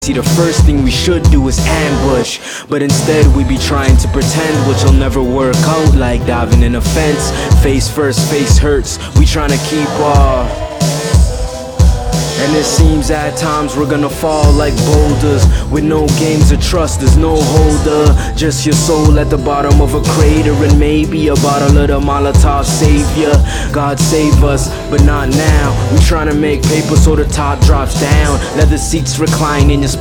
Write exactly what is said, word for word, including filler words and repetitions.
See, the first thing we should do is ambush, but instead we be trying to pretend, which will never work out, like diving in a fence. Face first, face hurts, we trying to keep our... And it seems at times we're gonna fall like boulders, with no games of trust, there's no holder. Just your soul at the bottom of a crater, and maybe a bottle of the Molotov savior. God save us, but not now. We trying to make paper so the top drops down. Leather seats recline in your